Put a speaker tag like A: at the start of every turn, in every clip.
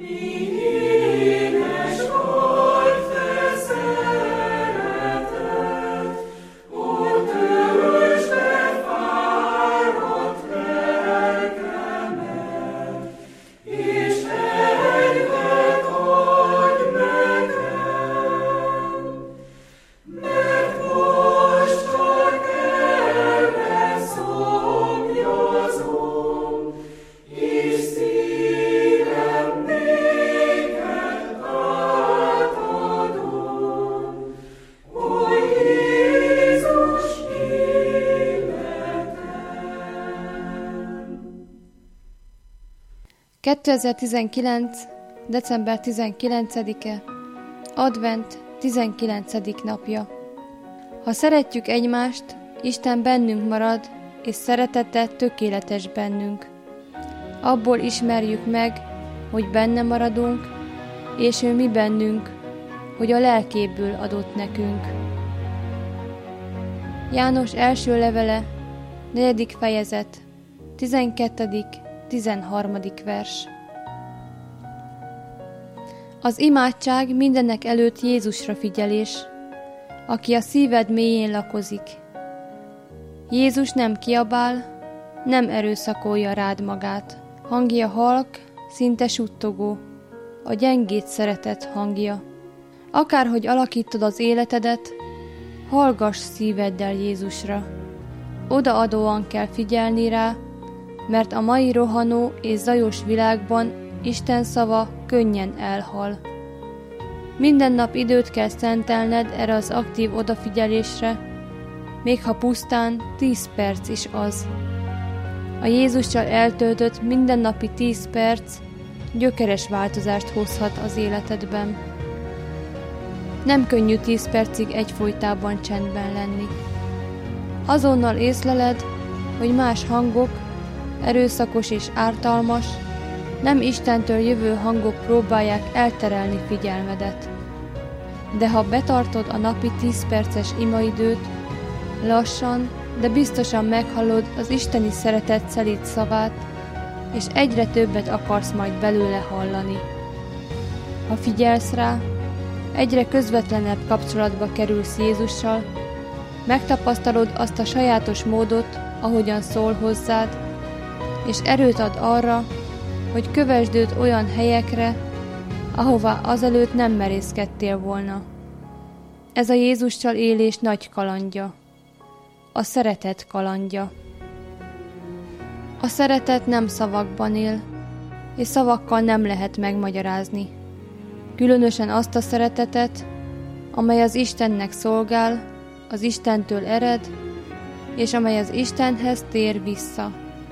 A: ...2019. december 19-e, advent 19. napja. Ha szeretjük egymást, Isten bennünk marad, és szeretete tökéletes bennünk. Abból ismerjük meg, hogy benne maradunk, és ő mi bennünk, hogy a lelkéből adott nekünk. János első levele, 4. fejezet, 12. 13. vers. Az imádság mindenek előtt Jézusra figyelés, aki a szíved mélyén lakozik. Jézus nem kiabál, nem erőszakolja rád magát. Hangja halk, szinte suttogó, a gyengét szeretet hangja. Akárhogy alakítod az életedet, hallgass szíveddel Jézusra. Odaadóan kell figyelni rá, mert a mai rohanó és zajos világban Isten szava könnyen elhal. Minden nap időt kell szentelned erre az aktív odafigyelésre, még ha pusztán 10 perc is az. A Jézussal eltöltött mindennapi 10 perc gyökeres változást hozhat az életedben. Nem könnyű 10 percig egyfolytában csendben lenni. Azonnal észleled, hogy más hangok, erőszakos és ártalmas, nem Istentől jövő hangok próbálják elterelni figyelmedet. De ha betartod a napi 10 perces imaidőt, lassan, de biztosan meghallod az isteni szeretet szelíd szavát, és egyre többet akarsz majd belőle hallani. Ha figyelsz rá, egyre közvetlenebb kapcsolatba kerülsz Jézussal, megtapasztalod azt a sajátos módot, ahogyan szól hozzád, és erőt ad arra, hogy kövesd őt olyan helyekre, ahová azelőtt nem merészkedtél volna. Ez a Jézussal élés nagy kalandja, a szeretet kalandja. A szeretet nem szavakban él, és szavakkal nem lehet megmagyarázni. Különösen azt a szeretetet, amely az Istennek szolgál, az Istentől ered, és amely az Istenhez tér vissza.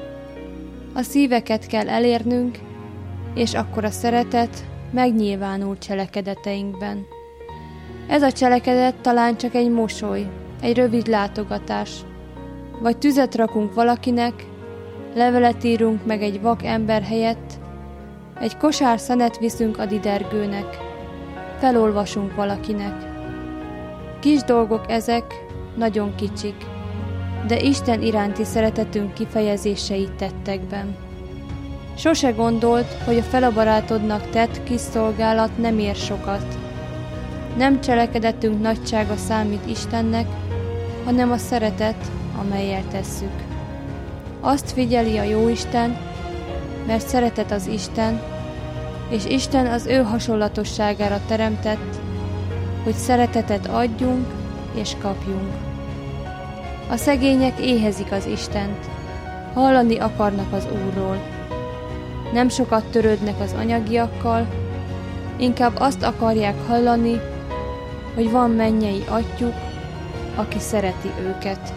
A: A szíveket kell elérnünk, és akkor a szeretet megnyilvánul cselekedeteinkben. Ez a cselekedet talán csak egy mosoly, egy rövid látogatás, vagy tüzet rakunk valakinek, levelet írunk meg egy vak ember helyett, egy kosár szenet viszünk a didergőnek, felolvasunk valakinek. Kis dolgok ezek, nagyon kicsik, de Isten iránti szeretetünk kifejezései tettekben. Sose gondolt, hogy a fele barátodnak tett kis szolgálat nem ér sokat. Nem cselekedetünk nagysága számít Istennek, hanem a szeretet, amellyel tesszük. Azt figyeli a Jóisten, mert szeretet az Isten, és Isten az ő hasonlatosságára teremtett, hogy szeretetet adjunk és kapjunk. A szegények éhezik az Istent, hallani akarnak az Úrról. Nem sokat törődnek az anyagiakkal, inkább azt akarják hallani, hogy van mennyei Atyjuk, aki szereti őket.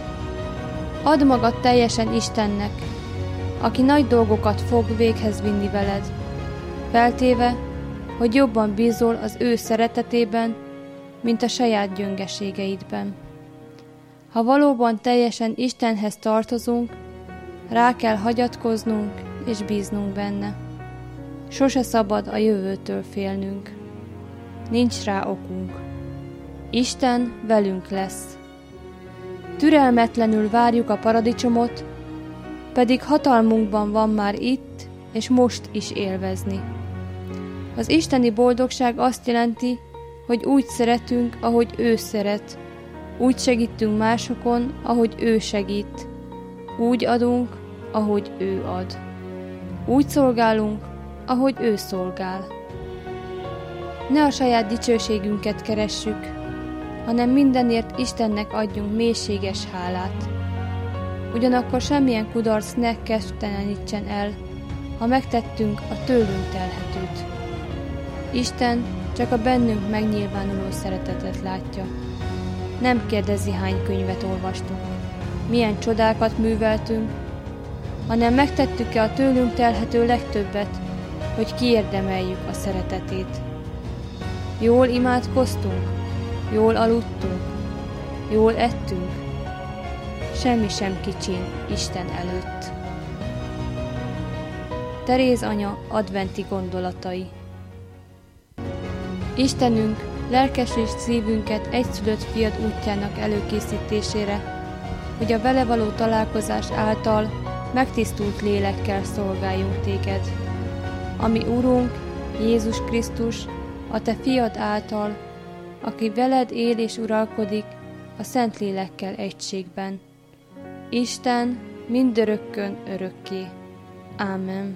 A: Add magad teljesen Istennek, aki nagy dolgokat fog véghez vinni veled, feltéve, hogy jobban bízol az ő szeretetében, mint a saját gyöngeségeidben. Ha valóban teljesen Istenhez tartozunk, rá kell hagyatkoznunk és bíznunk benne. Sose szabad a jövőtől félnünk. Nincs rá okunk. Isten velünk lesz. Türelmetlenül várjuk a paradicsomot, pedig hatalmunkban van már itt és most is élvezni. Az isteni boldogság azt jelenti, hogy úgy szeretünk, ahogy ő szeret. Úgy segítünk másokon, ahogy ő segít. Úgy adunk, ahogy ő ad. Úgy szolgálunk, ahogy ő szolgál. Ne a saját dicsőségünket keressük, hanem mindenért Istennek adjunk mélységes hálát. Ugyanakkor semmilyen kudarc ne kegytelenítsen el, ha megtettünk a tőlünk telhetőt. Isten csak a bennünk megnyilvánuló szeretetet látja. Nem kérdezi, hány könyvet olvastunk, milyen csodákat műveltünk, hanem megtettük-e a tőlünk telhető legtöbbet, hogy kiérdemeljük a szeretetét. Jól imádkoztunk, jól aludtunk, jól ettünk, semmi sem kicsin Isten előtt. Teréz anya adventi gondolatai. Istenünk, lelkesíts szívünket egyszülött fiad útjának előkészítésére, hogy a vele való találkozás által megtisztult lélekkel szolgáljunk téged. Ami Urunk, Jézus Krisztus, a te fiad által, aki veled él és uralkodik a Szent Lélekkel egységben. Isten mindörökkön örökké. Ámen.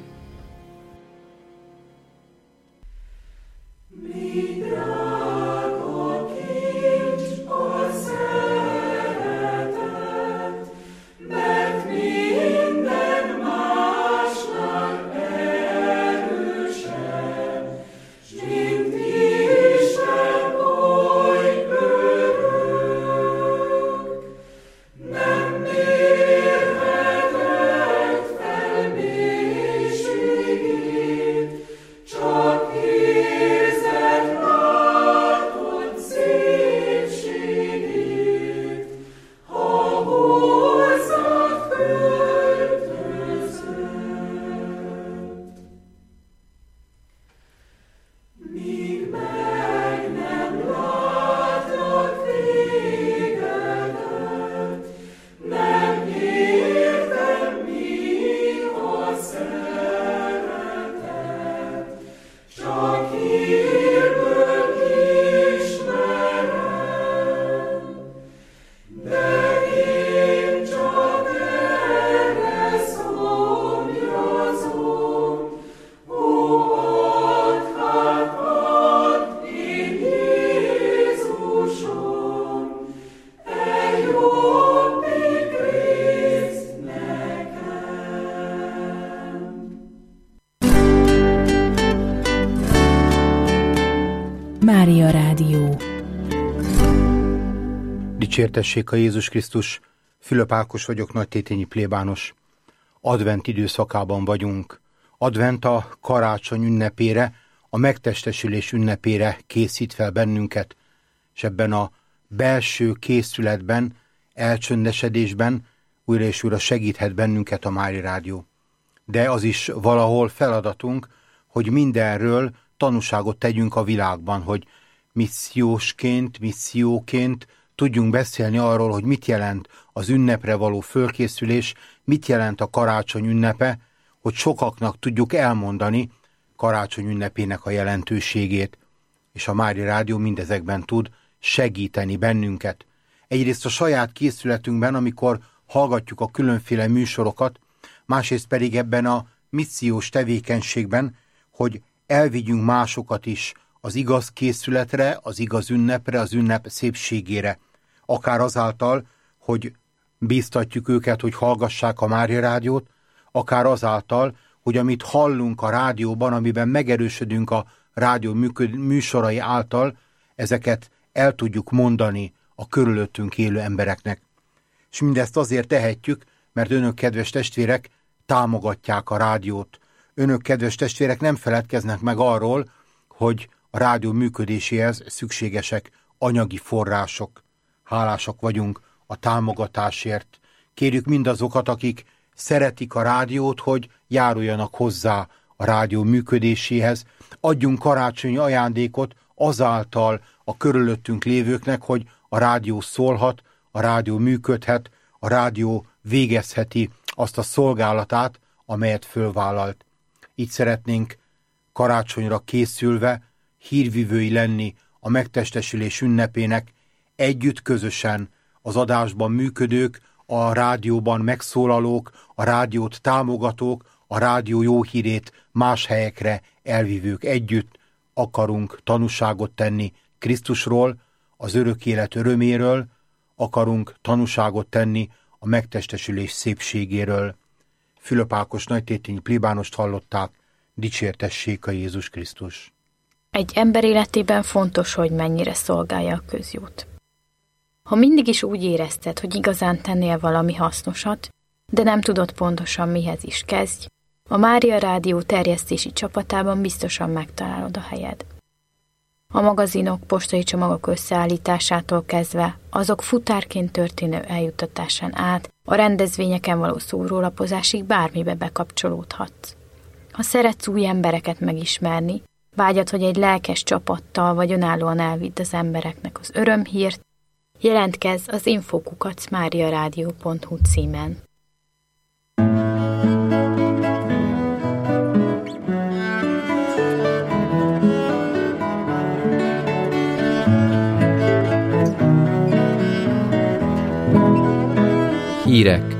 B: Mária Rádió.
C: Dicsértessék a Jézus Krisztus, Fülöp Ákos vagyok, nagytétényi plébános. Advent időszakában vagyunk. Advent a karácsony ünnepére, a megtestesülés ünnepére készít fel bennünket, és ebben a belső készületben, elcsöndesedésben újra és újra segíthet bennünket a Mária Rádió. De az is valahol feladatunk, hogy mindenről tanúságot tegyünk a világban, hogy misszióként tudjunk beszélni arról, hogy mit jelent az ünnepre való fölkészülés, mit jelent a karácsony ünnepe, hogy sokaknak tudjuk elmondani karácsony ünnepének a jelentőségét, és a Mária Rádió mindezekben tud segíteni bennünket. Egyrészt a saját készületünkben, amikor hallgatjuk a különféle műsorokat, másrészt pedig ebben a missziós tevékenységben, hogy elvigyünk másokat is az igaz készületre, az igaz ünnepre, az ünnep szépségére. Akár azáltal, hogy bíztatjuk őket, hogy hallgassák a Mária Rádiót, akár azáltal, hogy amit hallunk a rádióban, amiben megerősödünk a rádió műsorai által, ezeket el tudjuk mondani a körülöttünk élő embereknek. És mindezt azért tehetjük, mert önök, kedves testvérek, támogatják a rádiót. Önök, kedves testvérek, nem feledkeznek meg arról, hogy a rádió működéséhez szükségesek anyagi források. Hálásak vagyunk a támogatásért. Kérjük mindazokat, akik szeretik a rádiót, hogy járuljanak hozzá a rádió működéséhez. Adjunk karácsonyi ajándékot azáltal a körülöttünk lévőknek, hogy a rádió szólhat, a rádió működhet, a rádió végezheti azt a szolgálatát, amelyet fölvállalt. Így szeretnénk karácsonyra készülve hírvivői lenni a megtestesülés ünnepének, együtt közösen az adásban működők, a rádióban megszólalók, a rádiót támogatók, a rádió jó hírét más helyekre elvívők együtt akarunk tanúságot tenni Krisztusról, az örök élet öröméről, akarunk tanúságot tenni a megtestesülés szépségéről. Fülöp Ákos nagytétényi plébánost hallották, dicsértessék a Jézus Krisztus.
D: Egy ember életében fontos, hogy mennyire szolgálja a közjót. Ha mindig is úgy érezted, hogy igazán tennél valami hasznosat, de nem tudod pontosan mihez is kezdj, a Mária Rádió terjesztési csapatában biztosan megtalálod a helyed. A magazinok, postai csomagok összeállításától kezdve, azok futárként történő eljuttatásán át, a rendezvényeken való szórólapozásig bármibe bekapcsolódhatsz. Ha szeretsz új embereket megismerni, vágyad, hogy egy lelkes csapattal vagy önállóan elvidd az embereknek az örömhírt, jelentkezz az info@mariaradio.hu címen.
E: Hírek